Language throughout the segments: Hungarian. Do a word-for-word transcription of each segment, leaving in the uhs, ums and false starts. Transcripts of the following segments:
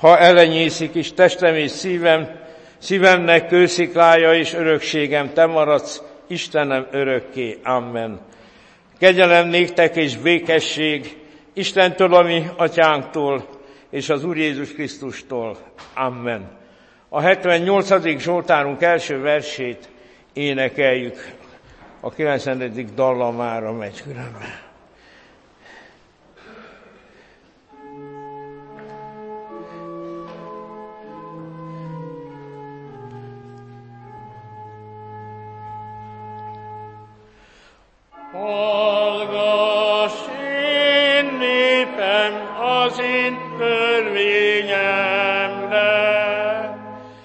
ha elenyészik is testem és szívem, szívemnek kősziklája és örökségem, te maradsz, Istenem örökké. Amen. Kegyelem néktek és békesség Istentől, a mi atyánktól, és az Úr Jézus Krisztustól. Amen. A hetvennyolcadik Zsoltárunk első versét énekeljük. A kilencvenedik dallamára megy különben. Hallgass én népem az én törvényemre,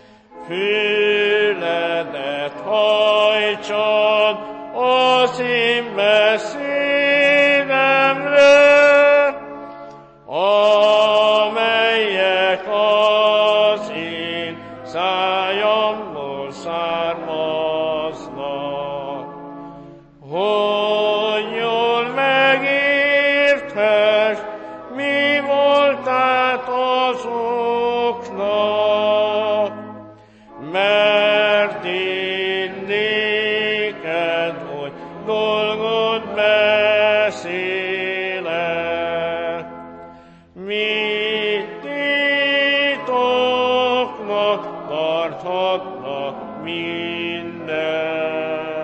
füledet hajtsad az én beszédemre, amelyek az én szájamból származnak. Hogy jól megérthess, mi voltát azoknak, mert én néked, hogy dolgot beszélek. Mit titoknak tarthatnak mindenek.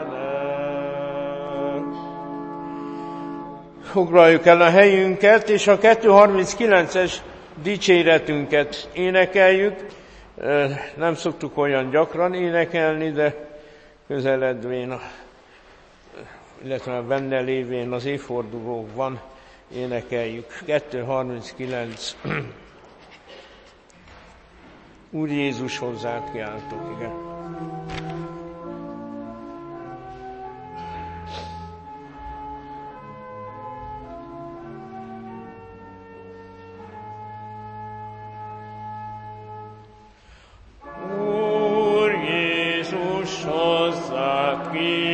Foglaljuk el a helyünket, és a kétszázharminckilences dicséretünket énekeljük. Nem szoktuk olyan gyakran énekelni, de közeledvén, a, illetve benne lévén az évfordulókban énekeljük. kétszázharminckilenc. Úr Jézus, hozzád kiáltok, igen. Hozzád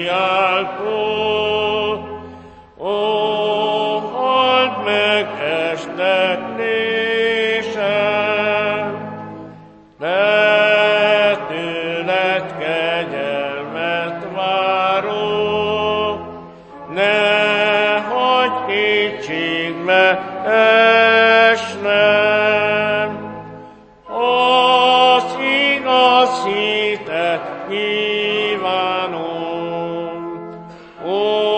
kiáltok, ó, halld meg esteklésem, de tőled kegyelmet várok, ne hagyj kétségbe esnem, az igaz hitet kívánom, ó,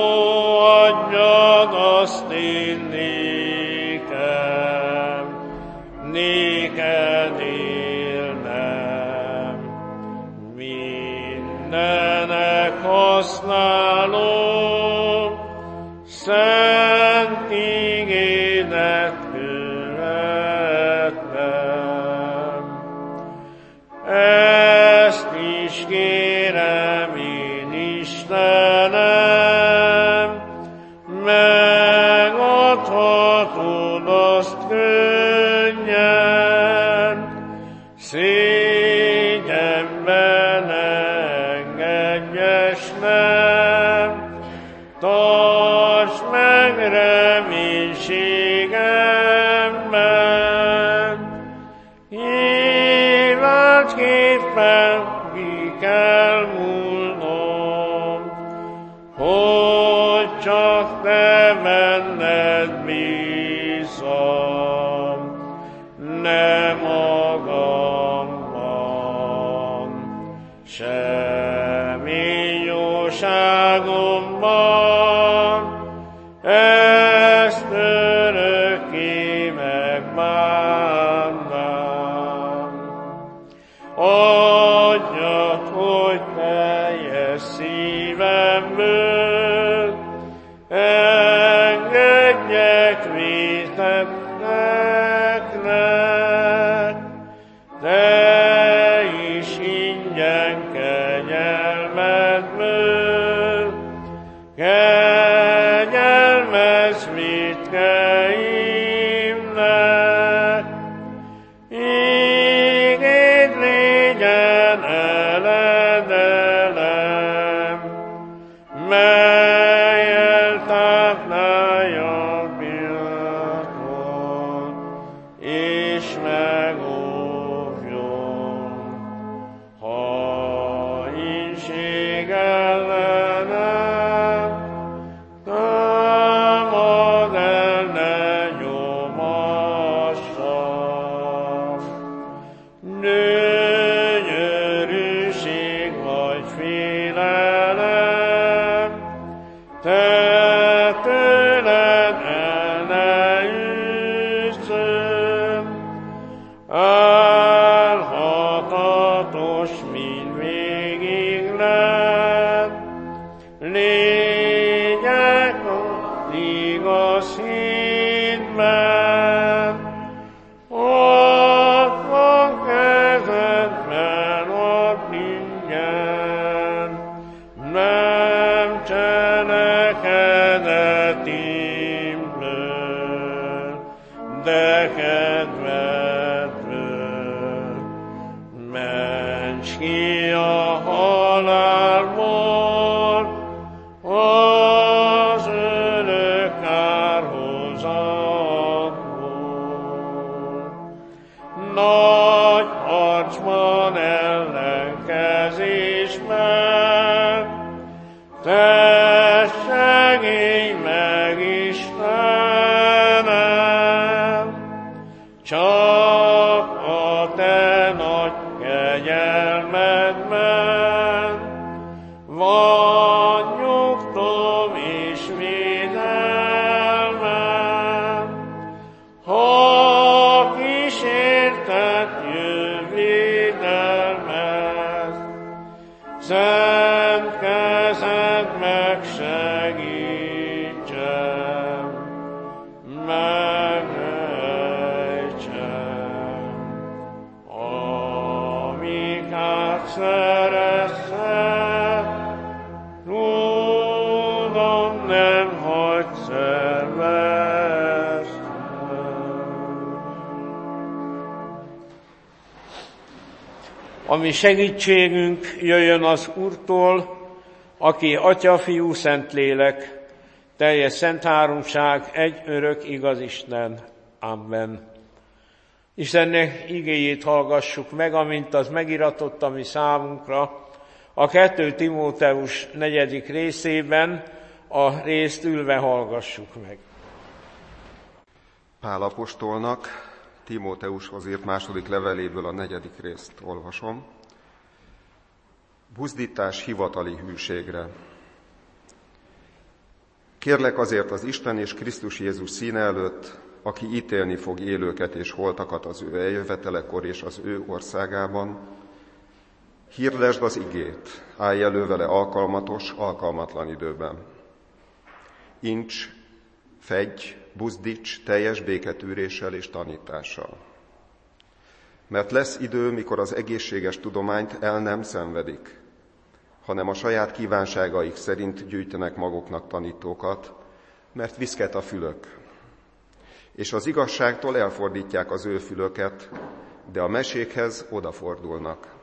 adjad azt én nékem, néked élnem. Mindenek használom, szent igédet követtem. Ezt is kérem én, Istenem, megadhatod azt könnyen, szégyenbe ne engedj esnem, tartsd meg reménységemben, életképpen ki kell múlnom, hogy csak te benned bízom, ne magamban, semmi jóságomban, ezt örökké megbánnám. Adjad, hogy teljes szívemből engedjek vétetteknek, te is ingyen kegyelmedből kegyelmez de tőled el ne üsszön. Álhatatos mindvégig lett, lények az igaz hitben. Ott van kezedben ott ingyen, nem cselekedett ímből, de kedvedből. Ments ki a halálból, az örök kárhozatból. Nagy harcban ellenkezésben, te segíts meg, Istenem, csak a te nagy kegyelmedben van nyugtom és védelmem. Ha kísértet jövédelmet, szent kezed megsegítsen, meghelytsen. Amíg átszerezted, tudom, nem hagy szervezted. A mi segítségünk jöjjön az Úrtól, aki Atya, Fiú, Szentlélek, teljes szent háromság, egy örök igaz Isten. Amen. Istennek igéjét hallgassuk meg, amint az megiratott a mi számunkra, a kettő Timóteus negyedik részében, a részt ülve hallgassuk meg. Pál apostolnak Timóteushoz írt második leveléből a negyedik részt olvasom. Buzdítás hivatali hűségre. Kérlek azért az Isten és Krisztus Jézus színe előtt, aki ítélni fog élőket és holtakat az ő eljövetelekor és az ő országában, hirdesd az igét, állj elő vele alkalmatos, alkalmatlan időben. Incs, fedj, buzdíts teljes béketűréssel és tanítással. Mert lesz idő, mikor az egészséges tudományt el nem szenvedik, hanem a saját kívánságaik szerint gyűjtenek maguknak tanítókat, mert viszket a fülök. És az igazságtól elfordítják az ő fülöket, de a mesékhez odafordulnak.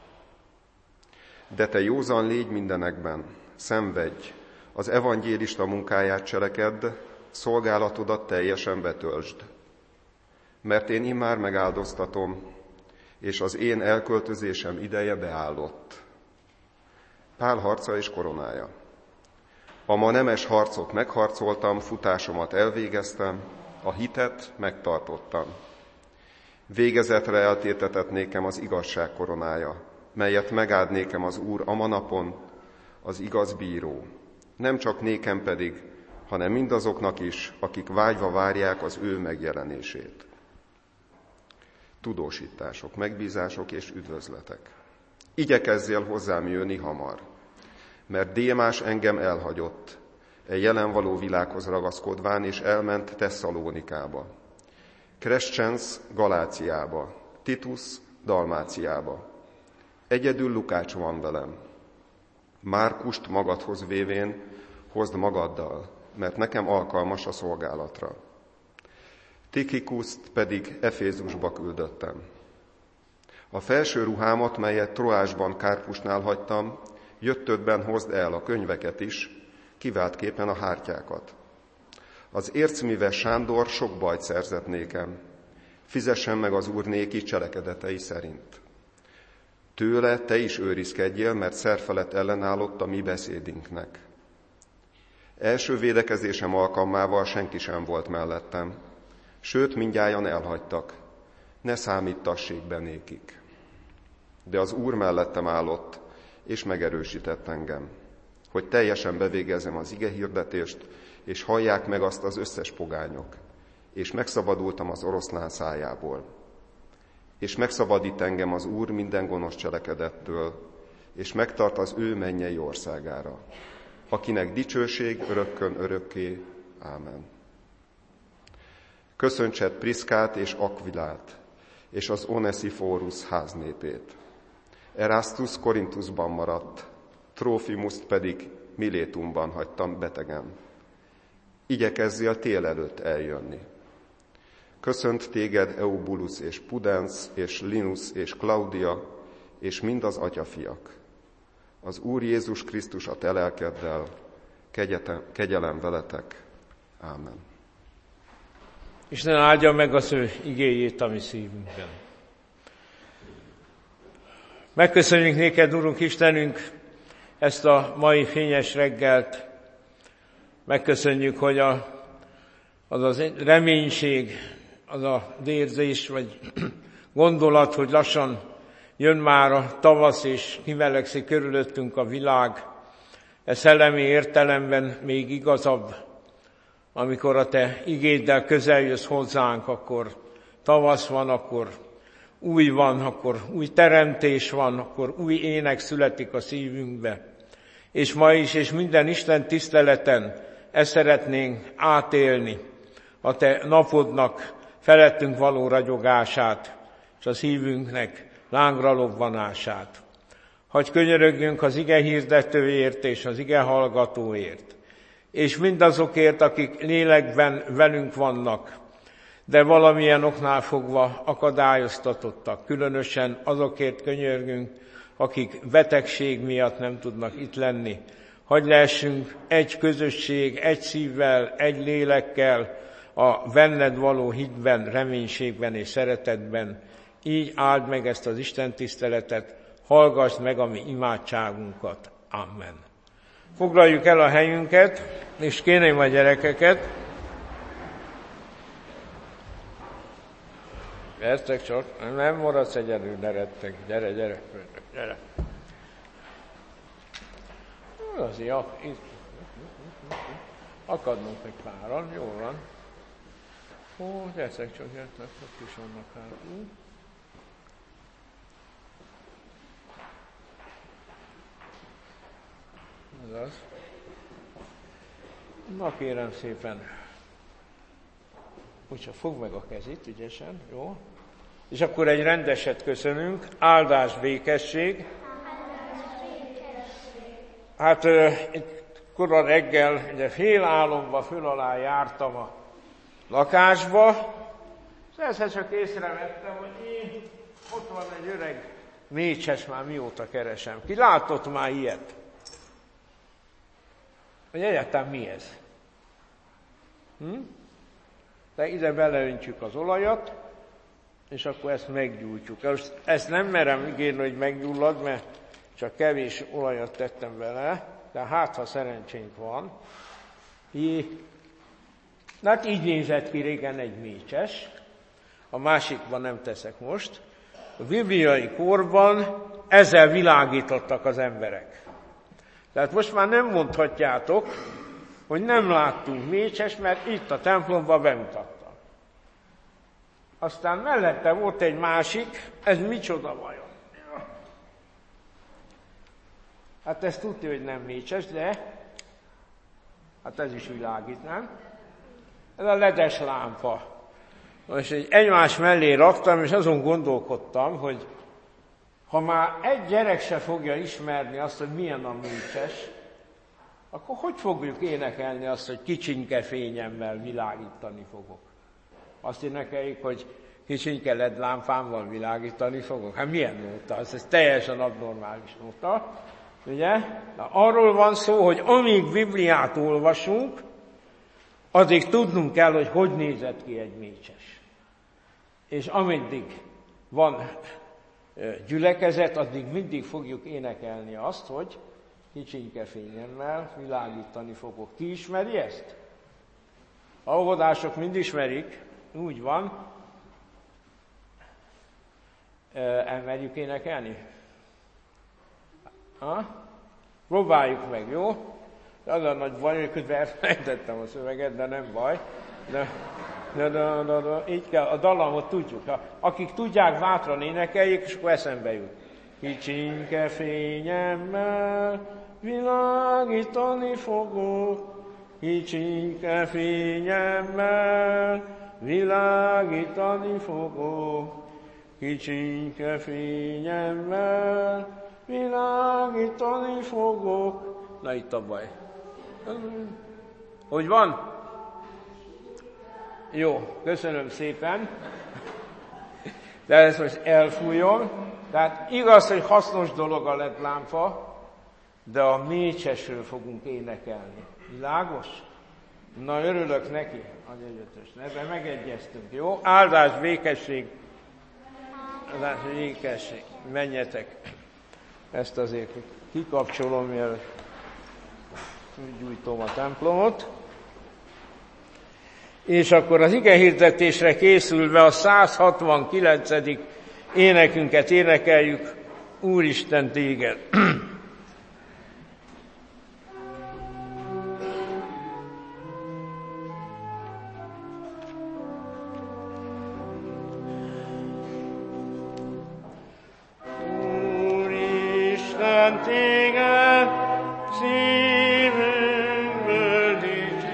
De te józan légy mindenekben, szenvedj, az evangélista munkáját cselekedd, szolgálatodat teljesen betöltsd. Mert én immár megáldoztatom, és az én elköltözésem ideje beállott. Pál harca és koronája. A ma nemes harcot megharcoltam, futásomat elvégeztem, a hitet megtartottam. Végezetre eltétetett nékem az igazság koronája, melyet megáld nékem az Úr a manapon, az igaz bíró. Nem csak nékem pedig, hanem mindazoknak is, akik vágyva várják az ő megjelenését. Tudósítások, megbízások és üdvözletek. Igyekezzél hozzám jönni hamar, mert Démás engem elhagyott, e jelen való világhoz ragaszkodván, és elment Tesszalónikába. Crescens Galáciába, Titus Dalmáciába. Egyedül Lukács van velem. Márkust magadhoz vévén hozd magaddal, mert nekem alkalmas a szolgálatra. Tikhikuszt pedig Efézusba küldöttem. A felső ruhámat, melyet Troásban Kárpusnál hagytam, jöttödben hozd el a könyveket is, kiváltképpen a hártyákat. Az ércműves Sándor sok bajt szerzett nékem, fizessen meg az Úr néki cselekedetei szerint. Tőle te is őrizkedjél, mert szerfelett ellenállott a mi beszédünknek. Első védekezésem alkalmával senki sem volt mellettem, sőt, mindnyájan elhagytak, ne számítassék be nékik. De az Úr mellettem állott, és megerősített engem. hogy teljesen bevégezzem az igehirdetést, és hallják meg azt az összes pogányok. És megszabadultam az oroszlán szájából. És megszabadít engem az Úr minden gonosz cselekedettől, és megtart az ő mennyei országára, akinek dicsőség örökkön örökké. Ámen. Köszöntsed Priszkát és Akvilát, és az Onesiphorus háznépét. Erastus Korintusban maradt, Trófimuszt pedig Milétumban hagytam betegen. Igyekezzél tél előtt eljönni. Köszönt téged Eubulus és Pudens, és Linus és Claudia, és mind az atyafiak. Az Úr Jézus Krisztus a te lelkeddel, kegyelem veletek. Ámen. Isten áldja meg az ő igéjét a mi szívünkben. Megköszönjük néked, Urunk Istenünk, ezt a mai fényes reggelt. Megköszönjük, hogy a, az a reménység, az a érzés, vagy gondolat, hogy lassan jön már a tavasz, és kivelegszik körülöttünk a világ. Ez szellemi értelemben még igazabb, amikor a te igéddel közel jössz hozzánk, akkor tavasz van, akkor új van, akkor új teremtés van, akkor új ének születik a szívünkbe. És ma is, és minden Isten tiszteleten ezt szeretnénk átélni, a te napodnak felettünk való ragyogását, és a szívünknek lángra lobbanását. Hagy könyörögjünk az ige hirdetőért és az ige hallgatóért, és mindazokért, akik lélekben velünk vannak, de valamilyen oknál fogva akadályoztatottak. Különösen azokért könyörgünk, akik betegség miatt nem tudnak itt lenni. Hagy lehessünk egy közösség, egy szívvel, egy lélekkel, a benned való hitben, reménységben és szeretetben. Így áld meg ezt az Isten tiszteletet, hallgass meg a mi imádságunkat. Amen. Foglaljuk el a helyünket, és kérném a gyerekeket. Gyertek csak, nem maradsz egyedül, ne retteg. Gyere, gyere, gyere. Azért, itt. Akadnunk egy páran, jó van. Ó, gyertek csak, gyertek, ott is vannak hátul. Ez az. Na kérem szépen. Úgyhogy fogd meg a kezét ügyesen, jó? És akkor egy rendeset köszönünk. Áldás, békesség. Hát uh, itt kora reggel, ugye fél álomba föl alá jártam a lakásba, és egyszer csak észrevettem, hogy én, ott van egy öreg mécses, már mióta keresem. Ki látott már ilyet? Hogy egyáltalán mi ez? Hm? De ide beleöntjük az olajat, és akkor ezt meggyújtjuk. Most ezt nem merem ígérni, hogy meggyullad, mert csak kevés olajat tettem bele, de hát, ha szerencsénk van. Jé. Na, hát így nézett ki régen egy mécses, a másikban nem teszek most. A bibliai korban ezzel világítottak az emberek. Tehát most már nem mondhatjátok, hogy nem láttunk mécses, mert itt a templomba bemutattam. Aztán mellette volt egy másik, ez micsoda vajon? Hát ezt tudja, hogy nem mécses, de hát ez is világít, nem? Ez a ledes lámpa. Most egy egymás mellé raktam, és azon gondolkodtam, hogy ha már egy gyerek se fogja ismerni azt, hogy milyen a mécses, akkor hogy fogjuk énekelni azt, hogy kicsinke fényemmel világítani fogok? Azt énekeljük, hogy kicsinke led lámpámmal világítani fogok? Hát milyen nóta? Ez, ez teljesen abnormális nóta. Ugye? Na, arról van szó, hogy amíg Bibliát olvasunk, addig tudnunk kell, hogy hogy nézett ki egy mécses. És ameddig van gyülekezet, addig mindig fogjuk énekelni azt, hogy kicsinke fényemmel világítani fogok. Ki ismeri ezt? A óvodások mind ismerik, úgy van. Elmerjük énekelni? Ha? Próbáljuk meg, jó? Az a nagy baj, hogy közben elfelejtettem a szöveget, de nem baj. De, de, de, de, de így kell, a dallamot tudjuk. Akik tudják, bátran énekeljék, és akkor eszembe jut. Kicsinke fényemmel világítani fogok, kicsinke fényemmel világítani fogok, kicsinke fényemmel világítani fogok. Na itt a baj. Hogy van? Jó, köszönöm szépen. De ezt most elfújom. Tehát igaz, hogy hasznos dolog a led lámpa, de a mécsesről fogunk énekelni. Világos? Na, örülök neki, az egyötös. Ebben megegyeztünk, jó? Áldás, békesség. Áldás, békesség. Menjetek. Ezt azért kikapcsolom, mielőtt gyújtom a templomot. És akkor az igehirdetésre készülve a száz hatvankilencedik énekünket énekeljük, Úristen téged. Úristen téged, szívünkből dicsérjük.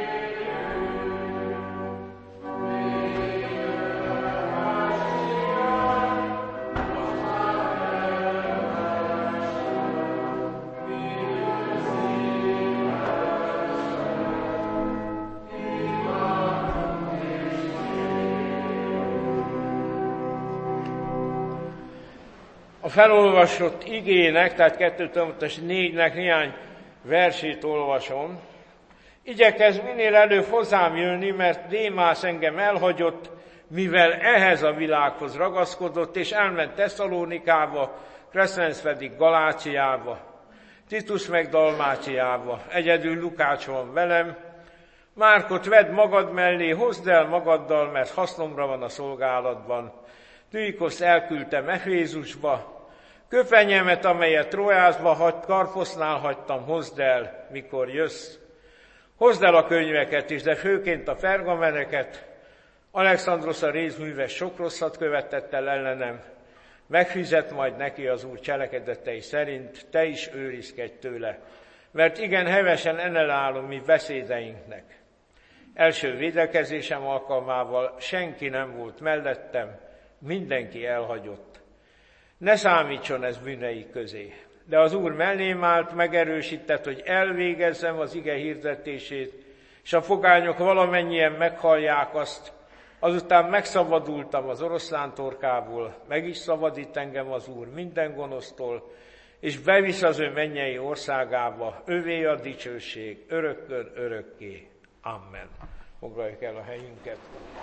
A felolvasott igének, tehát kettő Timóteus négynek néhány versét olvasom. Igyekezz minél előbb hozzám jönni, mert Démász engem elhagyott, mivel ehhez a világhoz ragaszkodott, és elment Tesszalónikába, Crescens pedig Galáciába, Titus meg Dalmáciába. Egyedül Lukács van velem. Márkot vedd magad mellé, hozd el magaddal, mert hasznomra van a szolgálatban. Tüikoszt elküldtem Efézusba, köpenyemet, amelyet Trójásba hagy, Karposznál hagytam, hozd el, mikor jössz. Hozd el a könyveket is, de főként a pergameneket. Alexandrosz a rézműves sok rosszat követett el ellenem. Megfizet majd neki az Úr cselekedetei szerint, te is őrizkedj tőle, mert igen hevesen ennelállom mi beszédeinknek. Első védekezésem alkalmával senki nem volt mellettem, mindenki elhagyott. Ne számítson ez bűnei közé. De az Úr mellém állt, megerősített, hogy elvégezzem az ige hirdetését, és a pogányok valamennyien meghallják azt. Azután megszabadultam az oroszlán torkából, meg is szabadít engem az Úr minden gonosztól, és bevisz az ő mennyei országába, övé a dicsőség, örökkön örökké. Amen. Foglaljuk el a helyünket.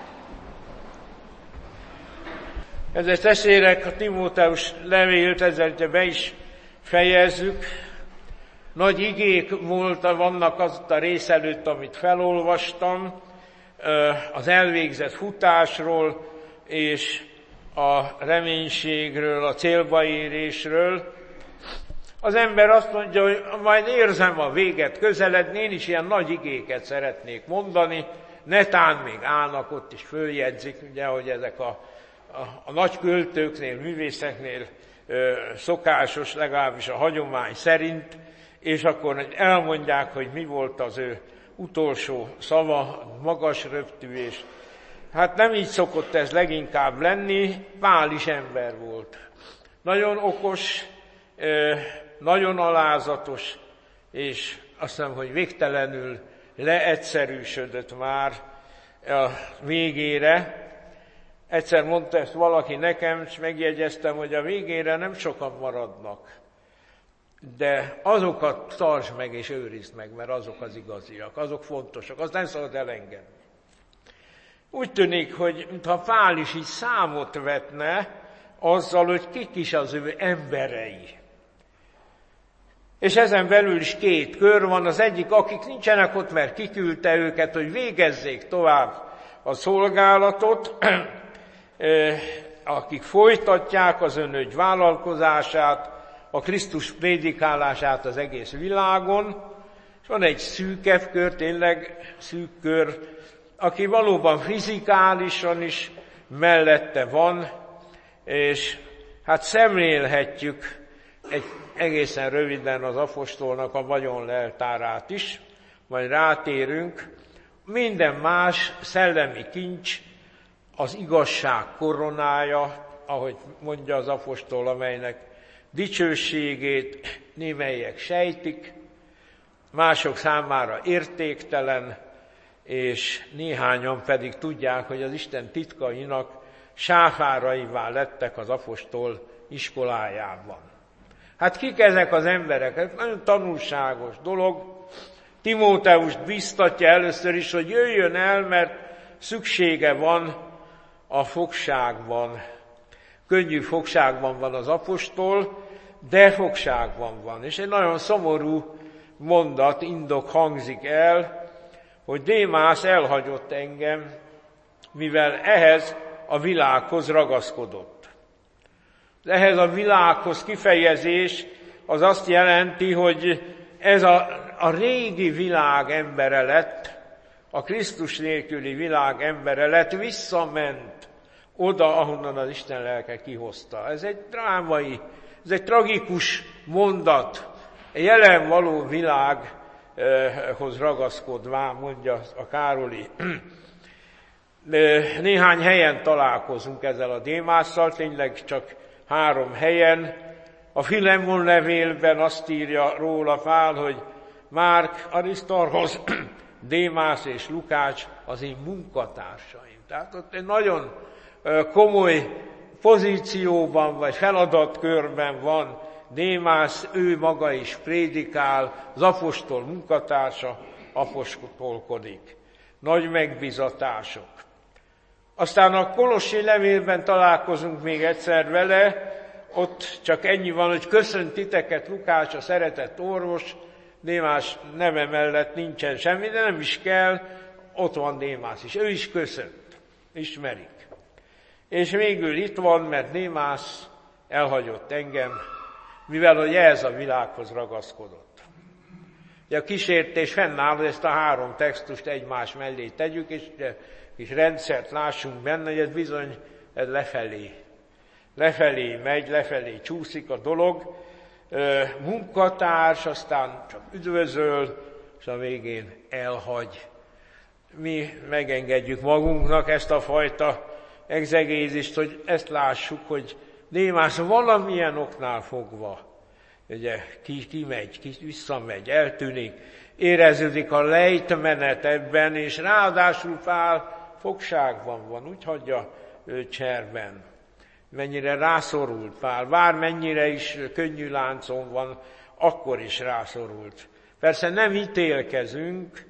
Kedves testvérek, a Timóteus levélt, ezzel be is fejezzük. Nagy igék volt, vannak az a rész előtt, amit felolvastam, az elvégzett futásról és a reménységről, a célba érésről. Az ember azt mondja, hogy majd érzem a véget közeledni, én is ilyen nagy igéket szeretnék mondani, netán még állnak ott is följegyzik, ugye, hogy ezek a, a, a nagy költőknél, művészeknél ö, szokásos, legalábbis a hagyomány szerint, és akkor elmondják, hogy mi volt az ő utolsó szava, magas röptű, és hát nem így szokott ez leginkább lenni, Pál is ember volt. Nagyon okos, nagyon alázatos, és azt hiszem, hogy végtelenül leegyszerűsödött már a végére. Egyszer mondta ezt valaki nekem, és megjegyeztem, hogy a végére nem sokan maradnak, de azokat tartsd meg és őrizd meg, mert azok az igaziak, azok fontosak, azt nem szabad elengedni. Úgy tűnik, hogy mintha Pál is így számot vetne azzal, hogy kik is az ő emberei. És ezen belül is két kör van, az egyik, akik nincsenek ott, mert kiküldte őket, hogy végezzék tovább a szolgálatot, akik folytatják az önögy vállalkozását, a Krisztus prédikálását az egész világon, és van egy szűkebb kör, tényleg szűk kör, aki valóban fizikálisan is mellette van, és hát szemlélhetjük egy egészen röviden az apostolnak a vagyonleltárát is, majd rátérünk. Minden más szellemi kincs, az igazság koronája, ahogy mondja az apostol, amelynek dicsőségét némelyek sejtik, mások számára értéktelen, és néhányan pedig tudják, hogy az Isten titkainak sáfáraivá lettek az apostol iskolájában. Hát kik ezek az emberek? Ez nagyon tanulságos dolog. Timóteust biztatja először is, hogy jöjjön el, mert szüksége van a fogságban. Könnyű fogságban van az apostol, de fogságban van. És egy nagyon szomorú mondat, indok hangzik el, hogy Démász elhagyott engem, mivel ehhez a világhoz ragaszkodott. Ehhez a világhoz kifejezés az azt jelenti, hogy ez a, a régi világ embere lett, a Krisztus nélküli világ embere lett, visszament oda, ahonnan az Isten lelke kihozta. Ez egy drámai, ez egy tragikus mondat, egy jelen való világhoz ragaszkodván, mondja a Károli. Néhány helyen találkozunk ezzel a Démásszal, tényleg csak három helyen. A Filemon levélben azt írja róla Pál, hogy Márk, Arisztarhoz, Démász és Lukács az én munkatársaim. Tehát ott egy nagyon komoly pozícióban vagy feladatkörben van Démász, ő maga is prédikál, az apostol munkatársa apostolkodik. Nagy megbizatások. Aztán a Kolossi levélben találkozunk még egyszer vele, ott csak ennyi van, hogy köszönt titeket Lukács, a szeretett orvos, Démász neve mellett nincsen semmi, de nem is kell, ott van Démász is, ő is köszönt, ismerik. És végül itt van, mert Démász elhagyott engem, mivel hogy ehhez a világhoz ragaszkodott. Ugye a kísértés fennáll, hogy ezt a három textust egymás mellé tegyük, és kis rendszert lássunk benne, hogy ez bizony ez lefelé. Lefelé megy, lefelé csúszik a dolog. Munkatárs, aztán csak üdvözöl, és a végén elhagy. Mi megengedjük magunknak ezt a fajta egzegézist, hogy ezt lássuk, hogy Démász valamilyen oknál fogva, ugye, ki, ki megy, ki visszamegy, eltűnik, éreződik a lejtmenet ebben, és ráadásul Pál fogságban van, úgy hagyja ő cserben. Mennyire rászorult Pál, bármennyire is könnyű láncon van, akkor is rászorult. Persze nem ítélkezünk,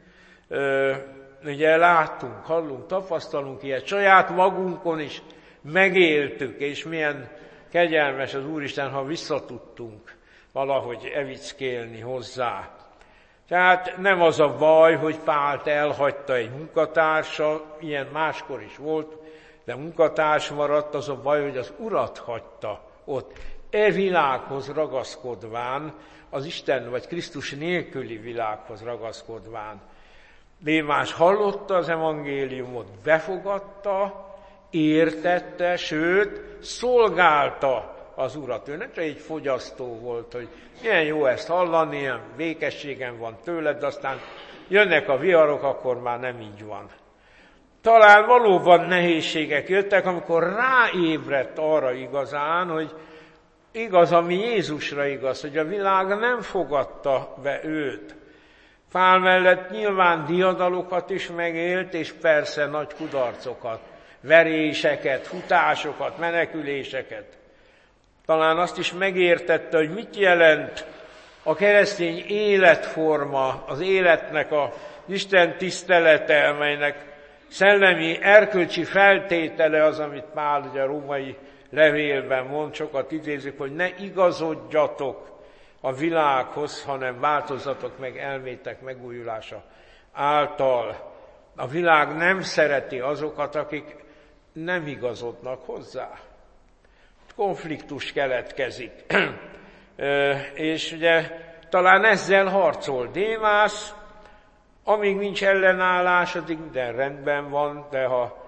ugye láttunk, hallunk, tapasztalunk ilyet, saját magunkon is megéltük, és milyen kegyelmes az Úristen, ha visszatudtunk valahogy evickélni hozzá. Tehát nem az a baj, hogy Pált elhagyta egy munkatársa, ilyen máskor is volt, de munkatárs maradt, az a baj, hogy az Urat hagyta ott, e világhoz ragaszkodván, az Isten vagy Krisztus nélküli világhoz ragaszkodván. Démász hallotta az evangéliumot, befogadta, értette, sőt, szolgálta az Urat. Ő nem csak egy fogyasztó volt, hogy milyen jó ezt hallani, ilyen békességem van tőled, de aztán jönnek a viharok, akkor már nem így van. Talán valóban nehézségek jöttek, amikor ráébredt arra igazán, hogy igaz, ami Jézusra igaz, hogy a világ nem fogadta be őt. Pál mellett nyilván diadalokat is megélt, és persze nagy kudarcokat, veréseket, futásokat, meneküléseket. Talán azt is megértette, hogy mit jelent a keresztény életforma, az életnek a Isten tisztelete, amelynek szellemi, erkölcsi feltétele az, amit Pál ugye a római levélben mond, sokat idézik, hogy ne igazodjatok a világhoz, hanem változzatok meg elmétek megújulása által. A világ nem szereti azokat, akik nem igazodnak hozzá. Konfliktus keletkezik. És ugye talán ezzel harcol Démász, amíg nincs ellenállás, addig minden rendben van, de ha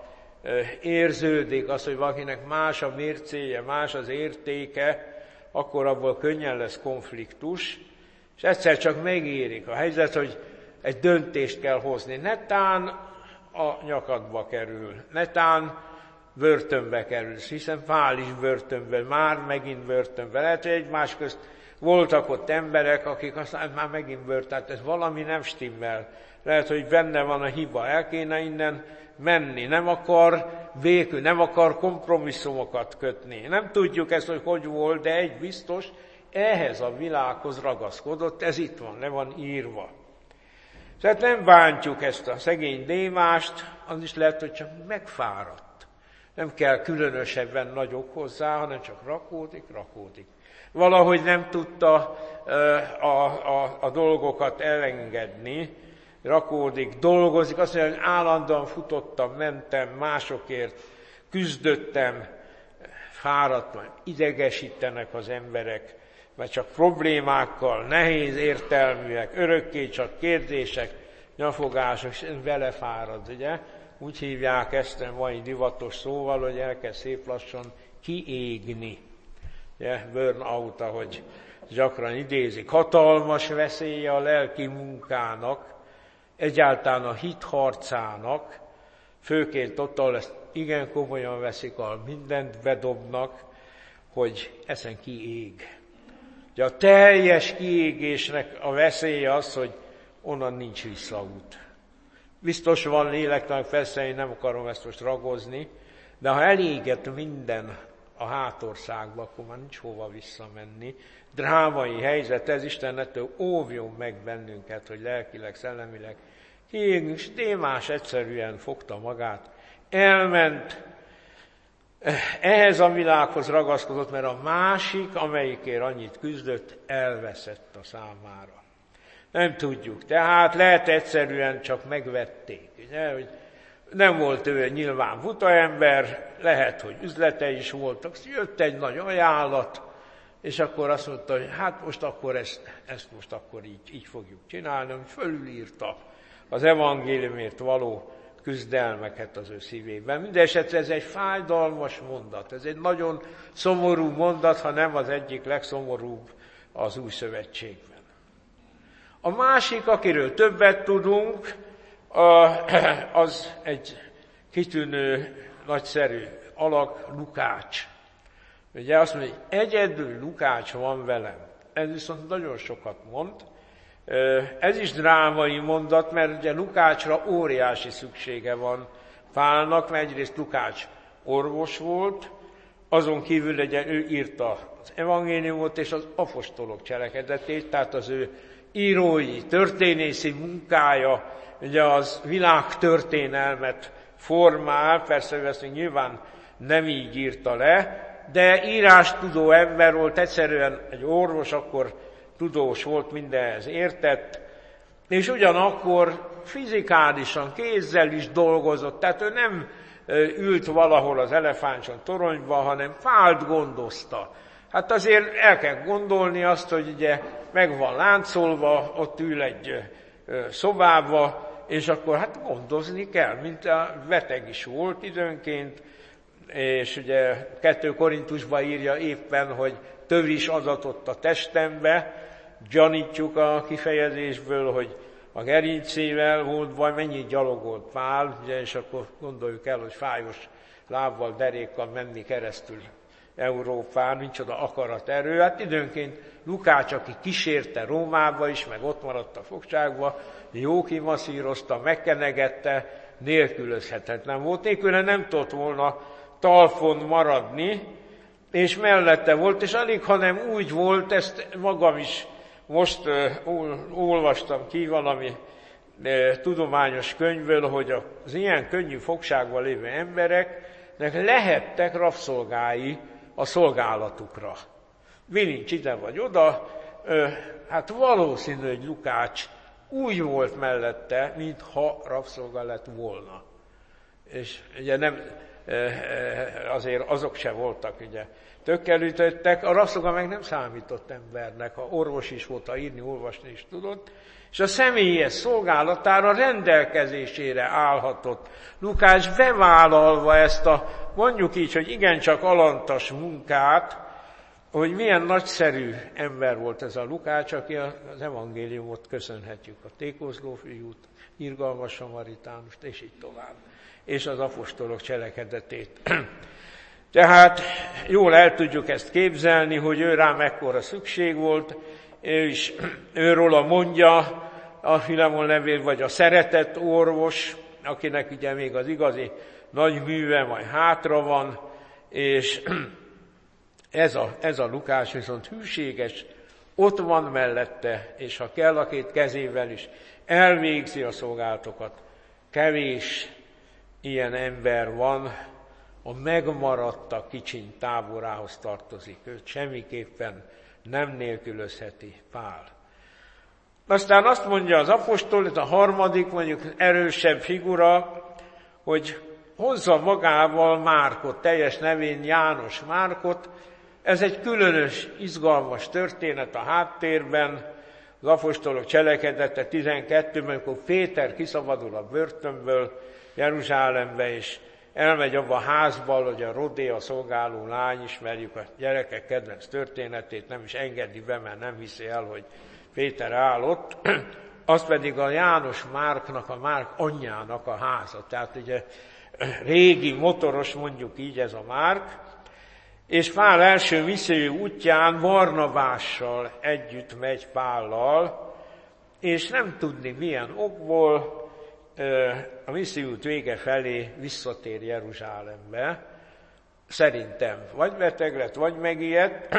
érződik az, hogy valakinek más a mércéje, más az értéke, akkor abból könnyen lesz konfliktus, és egyszer csak megérik a helyzet, hogy egy döntést kell hozni. Netán a nyakadba kerül, netán börtönbe kerül, hiszen Pál is börtönbe, már megint börtönbe. Lehet, hogy egymás közt voltak ott emberek, akik aztán már megint börtön, tehát ez valami nem stimmel. Lehet, hogy benne van a hiba, el kéne innen menni, nem akar végül, nem akar kompromisszumokat kötni. Nem tudjuk ezt, hogy hogy volt, de egy biztos, ehhez a világhoz ragaszkodott, ez itt van, le van írva. Tehát nem bántjuk ezt a szegény Démást, az is lehet, hogy csak megfáradt. Nem kell különösebben nagyok hozzá, hanem csak rakódik, rakódik. Valahogy nem tudta a, a, a dolgokat elengedni, rakódik, dolgozik, azt mondja, hogy állandóan futottam, mentem másokért, küzdöttem, fáradtam, idegesítenek az emberek, mert csak problémákkal, nehéz értelműek, örökké csak kérdések, nyafogások, és vele fárad, ugye? Úgy hívják ezt a mai divatos szóval, hogy elkezd szép lassan kiégni. Ugye? Burnout, ahogy gyakran idézik. Hatalmas veszélye a lelki munkának, egyáltalán a hit harcának, főként ott, ahol ezt igen komolyan veszik, ahol mindent bedobnak, hogy ezen kiég. Ugye a teljes kiégésnek a veszélye az, hogy onnan nincs visszaút. Biztos van lélektalan, persze én nem akarom ezt most ragozni, de ha eléget minden a hátországba, akkor már nincs hova visszamenni. Drámai helyzet, ez Isten ettől óvjon meg bennünket, hogy lelkileg, szellemileg kiégünk, és Démás egyszerűen fogta magát, elment, ehhez a világhoz ragaszkodott, mert a másik, amelyikért annyit küzdött, elveszett a számára. Nem tudjuk, tehát lehet egyszerűen csak megvették, ugye, hogy nem volt ő nyilván buta ember, lehet, hogy üzlete is voltak, jött egy nagy ajánlat, és akkor azt mondta, hogy hát most akkor ezt, ezt most akkor így, így fogjuk csinálni, hogy fölülírta az evangéliumért való küzdelmeket az ő szívében. Mindenesetre ez egy fájdalmas mondat, ez egy nagyon szomorú mondat, ha nem az egyik legszomorúbb az Új Szövetségben. A másik, akiről többet tudunk, az egy kitűnő, nagyszerű alak, Lukács. Ugye azt mondja, hogy egyedül Lukács van velem. Ez viszont nagyon sokat mond. Ez is drámai mondat, mert ugye Lukácsra óriási szüksége van Pálnak, mert egyrészt Lukács orvos volt, azon kívül ugye ő írta az evangéliumot és az apostolok cselekedetét, tehát az ő írói, történészi munkája, ugye az világtörténelmet formál, persze ő ezt nyilván nem így írta le, de írástudó ember volt, egyszerűen egy orvos, akkor tudós volt, mindenhez értett, és ugyanakkor fizikálisan, kézzel is dolgozott, tehát ő nem ült valahol az elefántson toronyba, hanem Pált gondozta. Hát azért el kell gondolni azt, hogy ugye meg van láncolva, ott ül egy szobába, és akkor hát gondozni kell, mint a beteg is volt időnként, és ugye kettő Korintusban írja éppen, hogy tövis adatott a testembe, gyanítjuk a kifejezésből, hogy a gerincével volt baj, mennyit gyalogolt Pál, ugye, és akkor gondoljuk el, hogy fájos lábbal, derékkal menni keresztül Európán, micsoda akaraterő. Hát időnként Lukács, aki kísérte Rómába is, meg ott maradt a fogságba, jó kimasszírozta, megkenegette, nélkülözhetetlen volt. Nélküle nem tudott volna talpon maradni, és mellette volt, és alig, hanem úgy volt, ezt magam is most uh, olvastam ki valami uh, tudományos könyvből, hogy az ilyen könnyű fogságban lévő embereknek lehettek rabszolgái a szolgálatukra. Bilincs ide vagy oda, uh, hát valószínű, hogy Lukács úgy volt mellette, mintha rabszolga lett volna. És ugye nem, azért azok se voltak, ugye. Tökkelütöttek, a rabszolga meg nem számított embernek, ha orvos is volt, ha írni, olvasni is tudott, és a személyes szolgálatára rendelkezésére állhatott. Lukács bevállalva ezt a, mondjuk így, hogy igencsak alantas munkát, hogy milyen nagyszerű ember volt ez a Lukács, aki az evangéliumot köszönhetjük, a tékozló fiút, irgalmas samaritánust, és így tovább, és az apostolok cselekedetét. Tehát jól el tudjuk ezt képzelni, hogy ő rá mekkora szükség volt, ő is őróla mondja a Filemon levél, vagy a szeretett orvos, akinek ugye még az igazi nagy műve majd hátra van, és ez a, ez a Lukács viszont hűséges, ott van mellette, és ha kell, a két kezével is elvégzi a szolgálatokat. Kevés ilyen ember van, a megmaradta kicsiny táborához tartozik, őt semmiképpen nem nélkülözheti Pál. Aztán azt mondja az apostol, ez a harmadik, mondjuk erősebb figura, hogy hozza magával Márkot, teljes nevén János Márkot. Ez egy különös, izgalmas történet a háttérben, az apostolok cselekedete tizenkettőben, amikor Péter kiszabadul a börtönből Jeruzsálembe, és elmegy abba a házba, hogy a Rodéa szolgáló lány, ismerjük a gyerekek kedvenc történetét, nem is engedi be, mert nem hiszi el, hogy Péter áll ott, az pedig a János Márknak, a Márk anyjának a háza. Tehát ugye régi motoros, mondjuk így ez a Márk, és Pál első missziói útján Barnabással együtt megy Pállal, és nem tudni milyen okból a missziót vége felé visszatér Jeruzsálembe. Szerintem vagy beteg lett, vagy megijedt,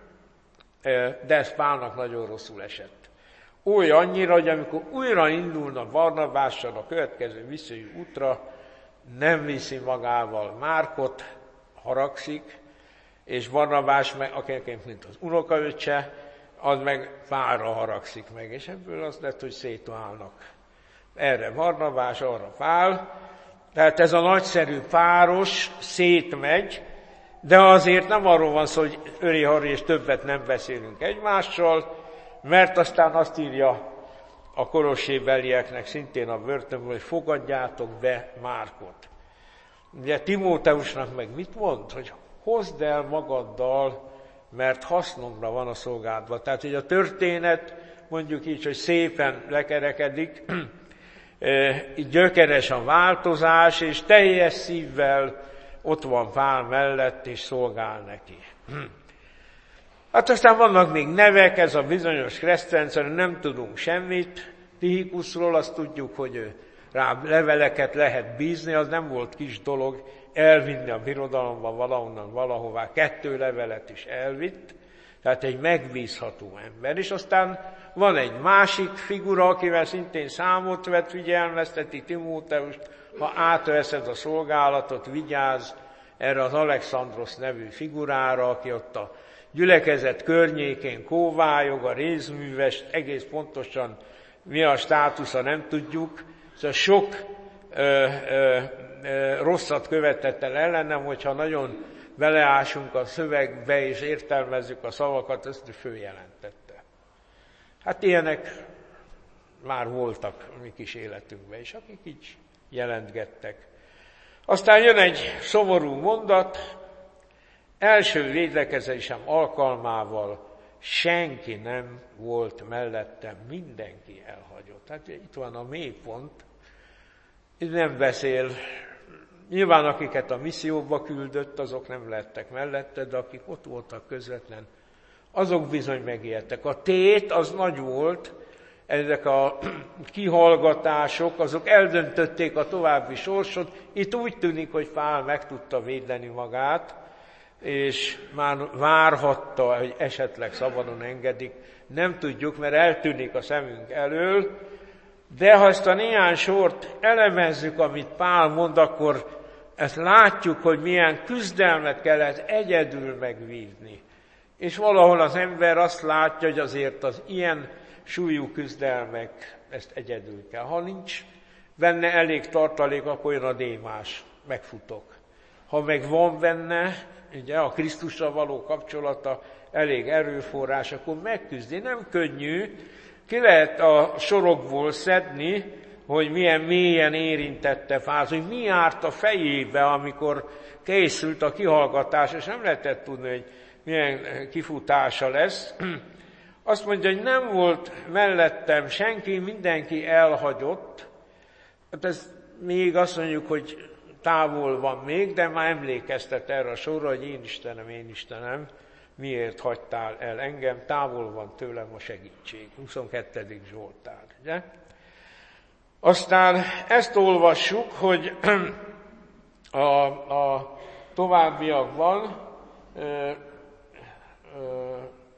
de ez Pálnak nagyon rosszul esett. Úgy annyira, hogy amikor újra indulna Barnabással a következő missziói útra, nem viszi magával Márkot, haragszik, és Barnabás, akinek mint az unokaöccse, az meg Pálra haragszik meg, és ebből az lett, hogy szétválnak. Erre Barnabás, arra Pál. Tehát ez a nagyszerű páros szétmegy, de azért nem arról van szó, hogy öri-harri és többet nem beszélünk egymással, mert aztán azt írja a kolossébelieknek szintén a börtönből, hogy fogadjátok be Márkot. Ugye Timóteusnak meg mit mond? Hogy hozd el magaddal, mert hasznomra van a szolgálatban. Tehát, hogy a történet, mondjuk így, hogy szépen lekerekedik, gyökeres a változás, és teljes szívvel ott van Pál mellett, és szolgál neki. Hát aztán vannak még nevek, ez a bizonyos Crescenz, nem tudunk semmit. Tihikusról azt tudjuk, hogy ő rá leveleket lehet bízni, az nem volt kis dolog elvinni a birodalomba valahonnan valahová, kettő levelet is elvitt, tehát egy megbízható ember. És aztán van egy másik figura, akivel szintén számot vett, figyelmezteti Timóteust, ha átveszed a szolgálatot, vigyázz erre az Alexandrosz nevű figurára, aki ott a gyülekezet környékén kóvályog, a rézműves, egész pontosan mi a státusza nem tudjuk, szóval sok ö, ö, ö, rosszat követett el ellenem, hogyha nagyon beleásunk a szövegbe és értelmezzük a szavakat, ezt följelentette. Hát ilyenek már voltak a mi kis életünkben is, akik így jelentgettek. Aztán jön egy szomorú mondat, első védekezésem alkalmával senki nem volt mellettem, mindenki elhagyott. Tehát itt van a mélypont, itt nem beszél. Nyilván akiket a misszióba küldött, azok nem lettek mellette, de akik ott voltak közvetlen, azok bizony megijedtek. A tét az nagy volt, ezek a kihallgatások, azok eldöntötték a további sorsot. Itt úgy tűnik, hogy Pál meg tudta védeni magát, és már várhatta, hogy esetleg szabadon engedik. Nem tudjuk, mert eltűnik a szemünk elől, de ha ezt a néhány sort elemezzük, amit Pál mond, akkor ezt látjuk, hogy milyen küzdelmet kellett egyedül megvívni. És valahol az ember azt látja, hogy azért az ilyen súlyú küzdelmek, ezt egyedül kell. Ha nincs benne elég tartalék, akkor jön a Démás, megfutok. Ha meg van benne, ugye a Krisztussal való kapcsolata elég erőforrás, akkor megküzdi. Nem könnyű, ki lehet a sorokból szedni, hogy milyen mélyen érintette Fáz, hogy mi járt a fejébe, amikor készült a kihallgatás, és nem lehetett tudni, hogy milyen kifutása lesz. Azt mondja, hogy nem volt mellettem senki, mindenki elhagyott. Hát ez még azt mondjuk, hogy távol van még, de már emlékeztet erre a sorra, hogy én Istenem, én Istenem, miért hagytál el engem, távol van tőlem a segítség. huszonkettő Zsoltár, ugye? Aztán ezt olvassuk, hogy a, a továbbiakban ö, ö,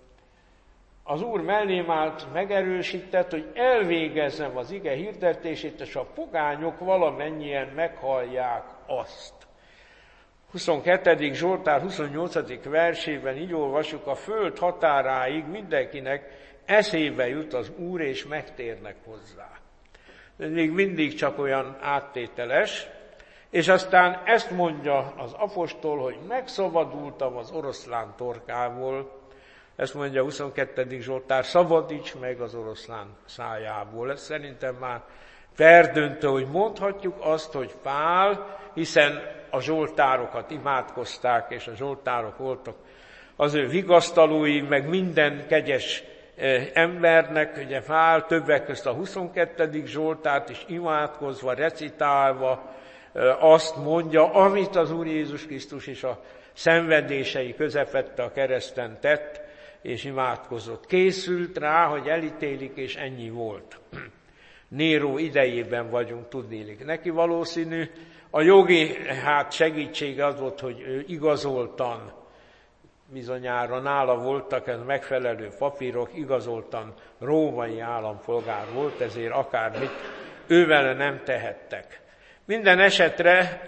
az Úr mellém állt, megerősített, hogy elvégezzem az ige hirdetését, és a pogányok valamennyien meghallják azt. huszonkettő Zsoltár huszonnyolcadik versében így olvasjuk, a föld határáig mindenkinek eszébe jut az Úr, és megtérnek hozzá. Ez még mindig csak olyan áttételes, és aztán ezt mondja az apostol, hogy megszabadultam az oroszlán torkából, ezt mondja a huszonkettő Zsoltár, szabadíts meg az oroszlán szájából. Ez szerintem már perdöntő, hogy mondhatjuk azt, hogy Pál, hiszen a zsoltárokat imádkozták, és a zsoltárok voltak az ő vigasztalói, meg minden kegyes embernek, ugye Pál többek közt a huszonkettő Zsoltárt is imádkozva, recitálva azt mondja, amit az Úr Jézus Krisztus is a szenvedései közepette a kereszten tett, és imádkozott. Készült rá, hogy elítélik, és ennyi volt. Néró idejében vagyunk, tudnélik. Neki valószínű a jogi hát segítsége az volt, hogy ő igazoltan, bizonyára nála voltak ez megfelelő papírok, igazoltan római állampolgár volt, ezért akármit ővele nem tehettek. Minden esetre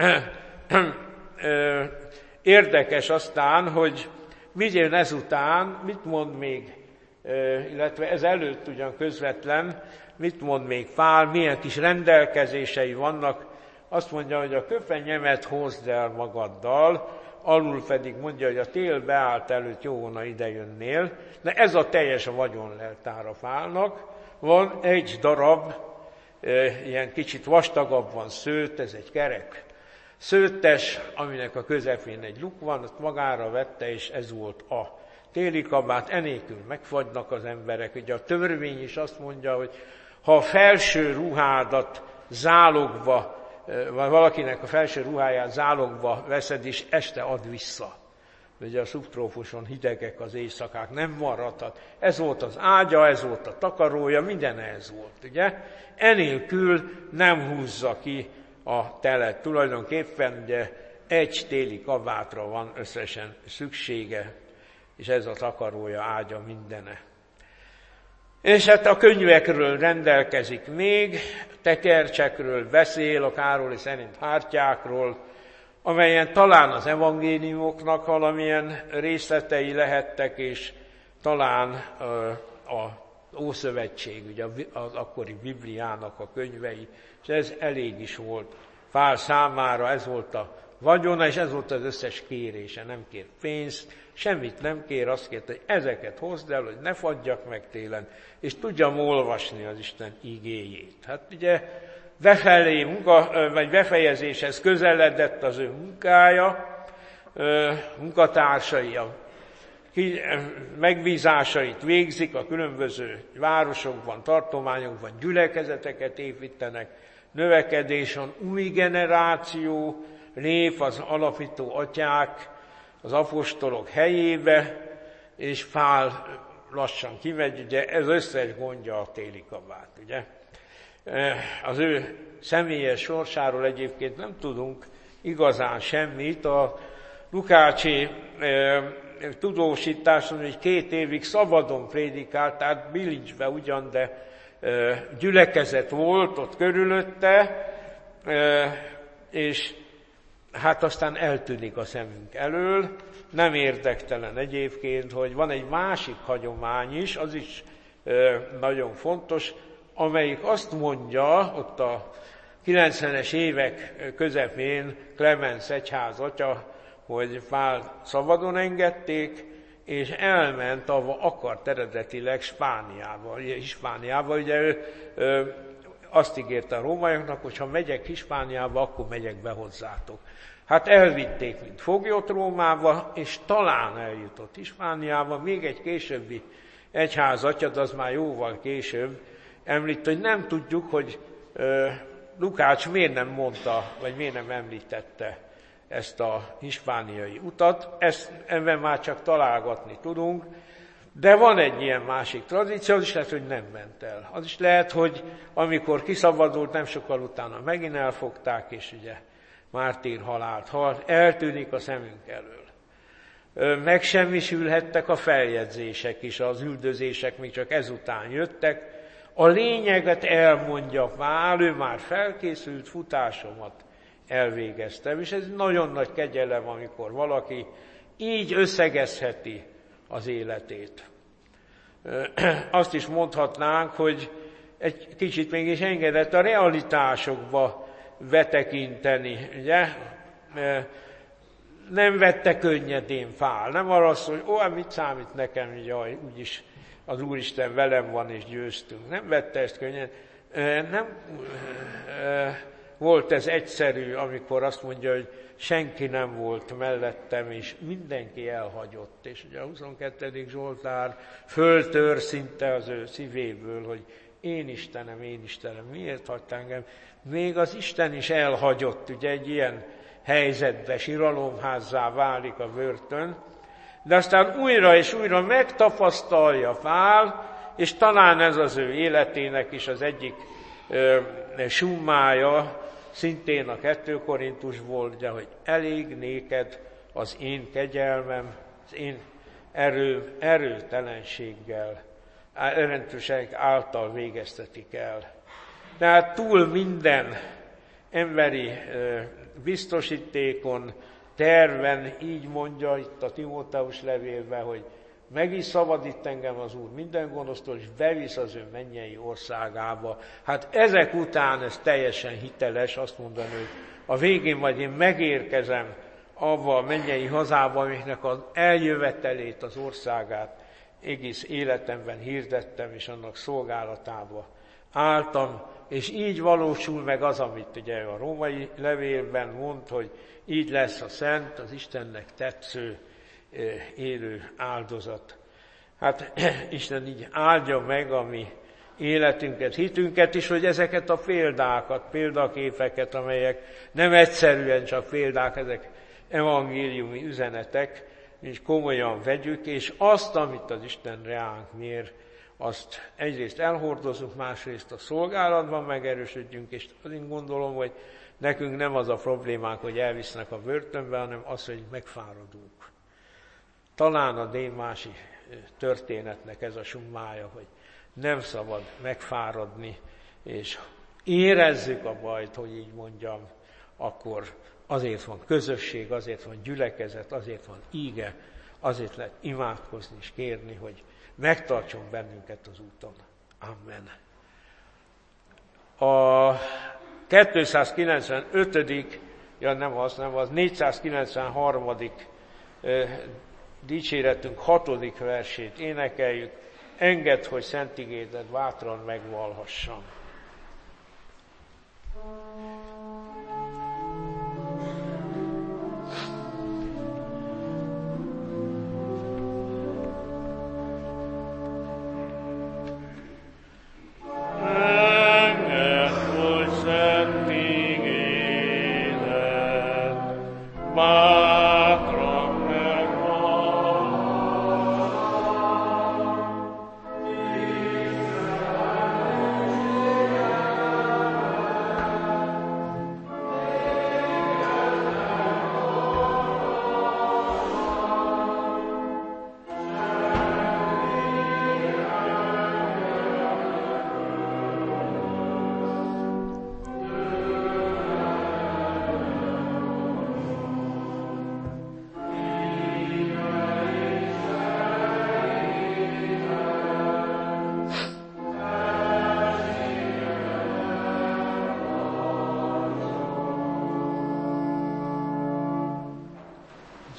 érdekes aztán, hogy mit jön ezután, mit mond még, illetve ez előtt ugyan közvetlen, mit mond még Pál, milyen kis rendelkezései vannak. Azt mondja, hogy a köpenyemet hozd el magaddal, alul pedig mondja, hogy a tél beállt előtt jó volna idejönnél, de ez a teljes vagyonleltára Pálnak. Van egy darab, ilyen kicsit vastagabban szőtt, ez egy kerek szőttes, aminek a közepén egy luk van, azt magára vette, és ez volt a téli kabát, enélkül megfagynak az emberek. Ugye a törvény is azt mondja, hogy ha a felső ruhádat zálogba, vagy valakinek a felső ruháját zálogba veszed, és este ad vissza. Ugye a szubtrópuson hidegek az éjszakák, nem maradhat. Ez volt az ágya, ez volt a takarója, minden ez volt, ugye? Enélkül nem húzza ki a telet. Tulajdonképpen ugye egy téli kabátra van összesen szüksége, és ez a takarója, ágya, mindene. És hát a könyvekről rendelkezik még, tekercsekről beszél, a Károli szerint hártyákról, amelyen talán az evangéliumoknak valamilyen részletei lehettek, és talán az Ószövetség, ugye az akkori Bibliának a könyvei, és ez elég is volt Pál számára, ez volt a vagyona, és ez volt az összes kérése, nem kér pénzt, semmit nem kér, azt kérte, hogy ezeket hozd el, hogy ne fagyjak meg télen, és tudjam olvasni az Isten igéjét. Hát ugye befelé munka, vagy befejezéshez közeledett az ő munkája, munkatársai a megbízásait végzik, a különböző városokban, tartományokban gyülekezeteket építenek, növekedés van, új generáció lép az alapító atyák, az apostolok helyébe, és Pál lassan kimegy, ugye ez összes gondja a téli kabát, ugye. Az ő személyes sorsáról egyébként nem tudunk igazán semmit. A Lukácsi e, tudósításon, hogy két évig szabadon prédikált, tehát bilincsbe ugyan, de e, gyülekezet volt ott körülötte, e, és hát aztán eltűnik a szemünk elől. Nem érdektelen egyébként, hogy van egy másik hagyomány is, az is e, nagyon fontos, amelyik azt mondja ott a kilencvenes évek közepén Clemens egyház atya, hogy Pál szabadon engedték, és elment, ahova akart eredetileg Spániába, Hispániába. Ugye ő ö, azt ígérte a rómaiaknak, hogy ha megyek Hispániába, akkor megyek be hozzátok. Hát elvitték, mint foglyot Rómába, és talán eljutott Hispániába. Még egy későbbi egyház atya, de az már jóval később, említ, hogy nem tudjuk, hogy ö, Lukács miért nem mondta, vagy miért nem említette ezt a hispániai utat. Ezt ebben már csak találgatni tudunk, de van egy ilyen másik tradíció, az is lehet, hogy nem ment el. Az is lehet, hogy amikor kiszabadult, nem sokkal utána megint elfogták, és ugye mártír halált halt, eltűnik a szemünk elől. Megsemmisülhettek a feljegyzések is, az üldözések még csak ezután jöttek. A lényeget elmondja Pál, ő már felkészült, futásomat elvégeztem, és ez nagyon nagy kegyelem, amikor valaki így összegezheti az életét. Azt is mondhatnánk, hogy egy kicsit mégis engedett a realitásokba betekinteni, ugye? Nem vette könnyedén Pál, nem arra azt, hogy ó, mit számít nekem, jaj, úgyis az Úristen velem van, és győztünk. Nem vette ezt könnyen. Nem volt ez egyszerű, amikor azt mondja, hogy senki nem volt mellettem, és mindenki elhagyott. És ugye a huszonkettedik Zsoltár föltör szinte az ő szívéből, hogy én Istenem, én Istenem, miért hagyta engem? Még az Isten is elhagyott, ugye egy ilyen helyzetbe, siralomházzá válik a börtön, de aztán újra és újra megtapasztalja Pál, és talán ez az ő életének is az egyik ö, summája, szintén a kettő Korintusból, ugye, hogy elég néked az én kegyelmem, az én erő, erőtelenséggel, erőtelenségek által végeztetik el. Tehát túl minden emberi ö, biztosítékon, terven, így mondja itt a Timóteus levélben, hogy meg is szabadít engem az Úr minden gonosztól, és bevisz az ő mennyei országába. Hát ezek után ez teljesen hiteles, azt mondani, hogy a végén majd én megérkezem abba a mennyei hazába, amiknek az eljövetelét, az országát egész életemben hirdettem, és annak szolgálatába álltam, és így valósul meg az, amit ugye a római levélben mond, hogy így lesz a szent, az Istennek tetsző, élő áldozat. Hát Isten így áldja meg a mi életünket, hitünket is, hogy ezeket a példákat, példaképeket, amelyek nem egyszerűen csak példák, ezek evangéliumi üzenetek, és komolyan vegyük, és azt, amit az Isten reánk mér, azt egyrészt elhordozunk, másrészt a szolgálatban megerősödjünk, és én gondolom, hogy nekünk nem az a problémánk, hogy elvisznek a börtönbe, hanem az, hogy megfáradunk. Talán a Démási történetnek ez a summája, hogy nem szabad megfáradni, és érezzük a bajt, hogy így mondjam, akkor azért van közösség, azért van gyülekezet, azért van íge, azért lehet imádkozni és kérni, hogy megtartson bennünket az úton. Amen. A kétszázkilencvenötödik ja nem az, nem az, négyszázkilencvenharmadik dicséretünk hatodik versét énekeljük. Engedd, hogy szent igédet bátran megvalhassam.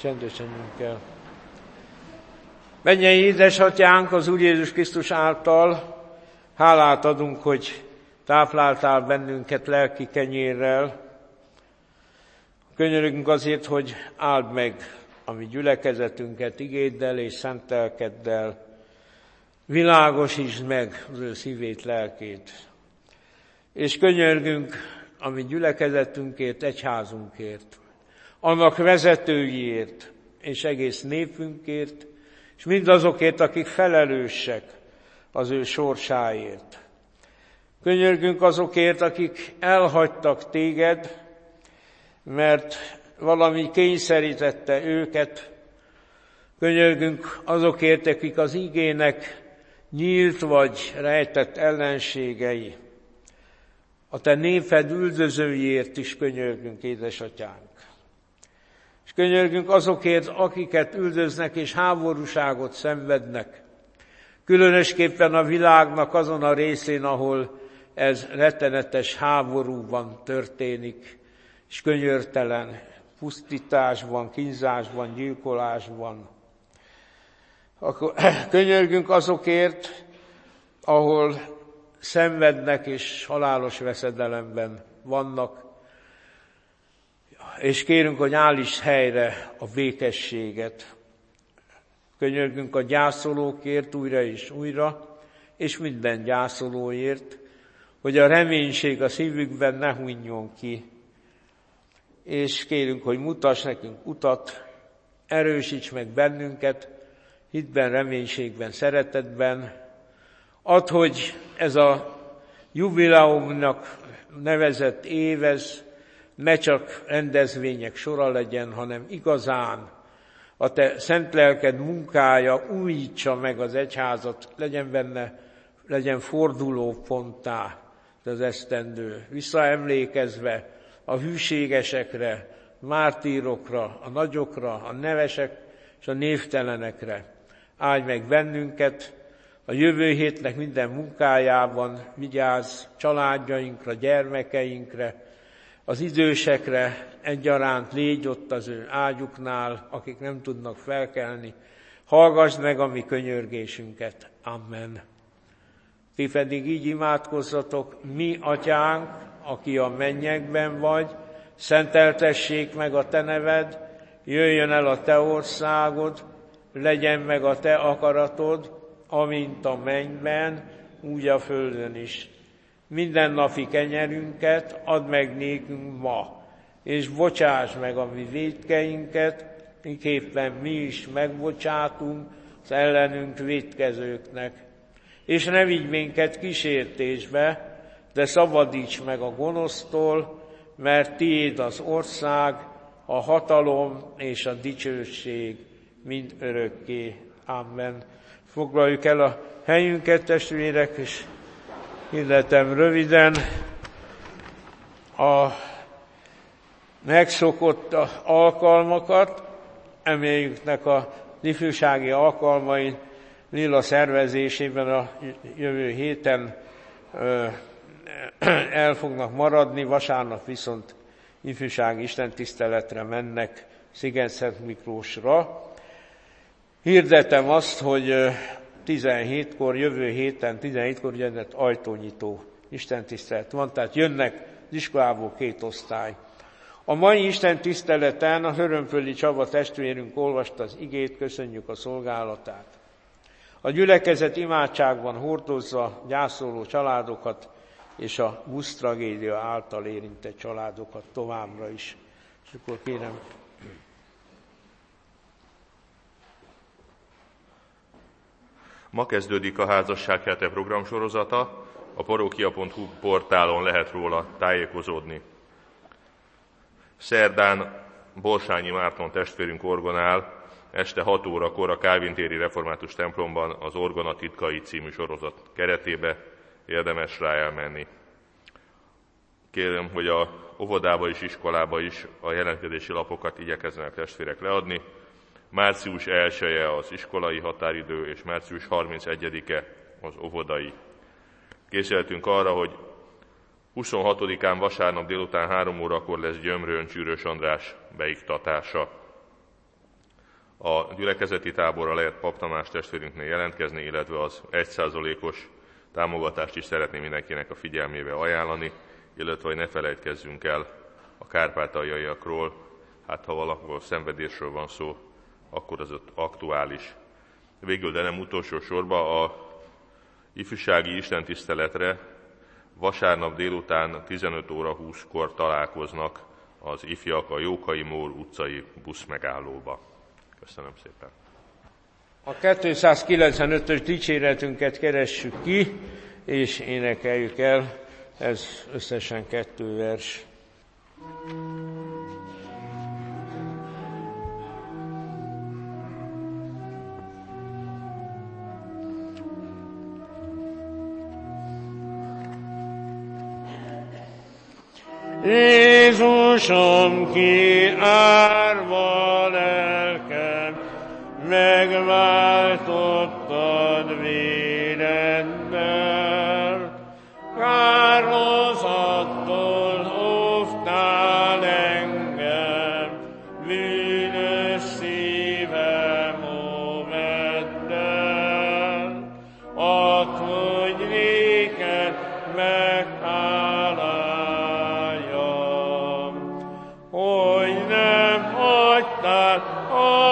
Csendesen jöjjünk el. Mennyei édesatyánk, az Úr Jézus Krisztus által hálát adunk, hogy tápláltál bennünket lelki kenyérrel. Könyörögünk azért, hogy áld meg a mi gyülekezetünket igéddel és szent lelkeddel. Világosítsd meg az ő szívét, lelkét. És könyörgünk a mi gyülekezetünkért, egyházunkért, annak vezetőiért és egész népünkért, és mindazokért, akik felelősek az ő sorsáért. Könyörgünk azokért, akik elhagytak téged, mert valami kényszerítette őket. Könyörgünk azokért, akik az igének nyílt vagy rejtett ellenségei. A te néped üldözőiért is könyörgünk, édesatyánk. És könyörgünk azokért, akiket üldöznek és háborúságot szenvednek. Különösképpen a világnak azon a részén, ahol ez rettenetes háborúban történik, és könyörtelen pusztításban, kínzásban, gyilkolásban. Akkor könyörgünk azokért, ahol szenvednek és halálos veszedelemben vannak, és kérünk, hogy állíts helyre a békességet. Könyörgünk a gyászolókért újra és újra, és minden gyászolóért, hogy a reménység a szívükben ne hunyjon ki. És kérünk, hogy mutass nekünk utat, erősíts meg bennünket, hitben, reménységben, szeretetben. Add, hogy ez a jubileumnak nevezett év, ez ne csak rendezvények sora legyen, hanem igazán a te szent lelked munkája újítsa meg az egyházat, legyen benne, legyen fordulóponttá az esztendő, visszaemlékezve a hűségesekre, mártírokra, a nagyokra, a nevesek és a névtelenekre. Áldj meg bennünket, a jövő hétnek minden munkájában vigyázz családjainkra, gyermekeinkre, az idősekre egyaránt, légy ott az ő ágyuknál, akik nem tudnak felkelni. Hallgass meg a mi könyörgésünket. Amen. Ti pedig így imádkozzatok: mi atyánk, aki a mennyekben vagy, szenteltessék meg a te neved, jöjjön el a te országod, legyen meg a te akaratod, amint a mennyben, úgy a földön is. Mindennapi kenyerünket add meg nékünk ma, és bocsáss meg a mi vétkeinket, miképpen mi is megbocsátunk az ellenünk vétkezőknek. És ne vigy minket kísértésbe, de szabadíts meg a gonosztól, mert tiéd az ország, a hatalom és a dicsőség mind örökké. Amen. Foglaljuk el a helyünket, testvérek, és hirdetem röviden a megszokott alkalmakat, emeljüknek a ifjúsági alkalmain Lilla szervezésében a jövő héten el fognak maradni, vasárnap viszont ifjúsági istentiszteletre mennek Sziget-Szent Miklósra. Hirdetem azt, hogy tizenhétkor, jövő héten tizenhétkor ugyanet ajtónyitó istentisztelet van, tehát jönnek az iskolából két osztály. A mai istentiszteleten a Hörömföldi Csaba testvérünk olvasta az igét, köszönjük a szolgálatát. A gyülekezet imádságban hordozza gyászoló családokat és a busztragédia által érintett családokat továbbra is. És akkor kérem. Ma kezdődik a házasság hete programsorozata, a parókia pont hu portálon lehet róla tájékozódni. Szerdán Borsányi Márton testvérünk orgonál, este hat órakor a Kálvin téri református templomban az Orgona titkai című sorozat keretébe, érdemes rá elmenni. Kérem, hogy a óvodába és iskolába is a jelentkezési lapokat igyekezzenek testvérek leadni. Március elseje az iskolai határidő, és március harmincegyedike az óvodai. Készültünk arra, hogy huszonhatodikán vasárnap délután három órakor lesz Gyömrőn Csűrös András beiktatása. A gyülekezeti táborra lehet Pap Tamás testvérünknél jelentkezni, illetve az egy százalékos támogatást is szeretném mindenkinek a figyelmébe ajánlani, illetve hogy ne felejtkezzünk el a kárpátaljaiakról. Hát ha valahol szenvedésről van szó, akkor az ott aktuális. Végül, de nem utolsó sorban a ifjúsági istentiszteletre vasárnap délután tizenöt óra húszkor találkoznak az ifjak a Jókai Mór utcai buszmegállóba. Köszönöm szépen. A kétszázkilencvenötös dicséretünket keressük ki, és énekeljük el. Ez összesen kettő vers. Jézusom, ki árva lelkem, megváltottad véreddel, kárhozattól óvtál engem, bűnös szívem óvedd el, add, hogy néked megháláljam, hogy nem hagytál a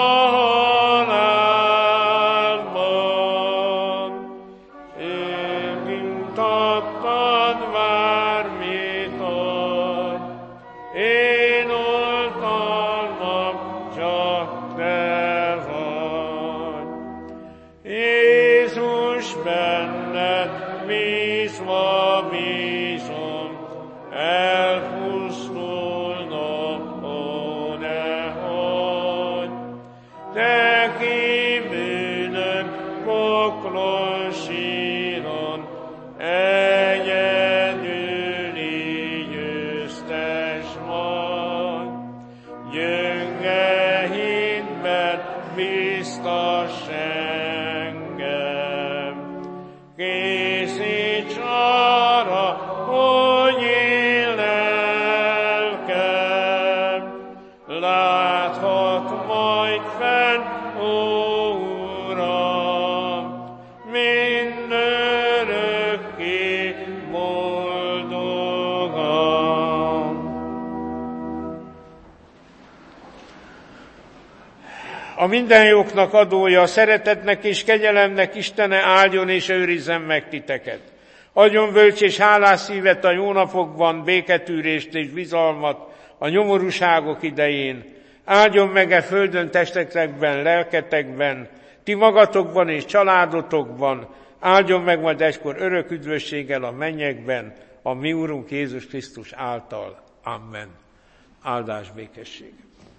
A minden jóknak adója, a szeretetnek és kegyelemnek Istene áldjon és őrizzen meg titeket. Adjon bölcs és hálás szívet a jó napokban, béketűrést és bizalmat a nyomorúságok idején. Áldjon meg e földön testetekben, lelketekben, ti magatokban és családotokban. Áldjon meg majd egykor örök üdvösséggel a mennyekben, a mi Úrunk Jézus Krisztus által. Amen. Áldás, békesség.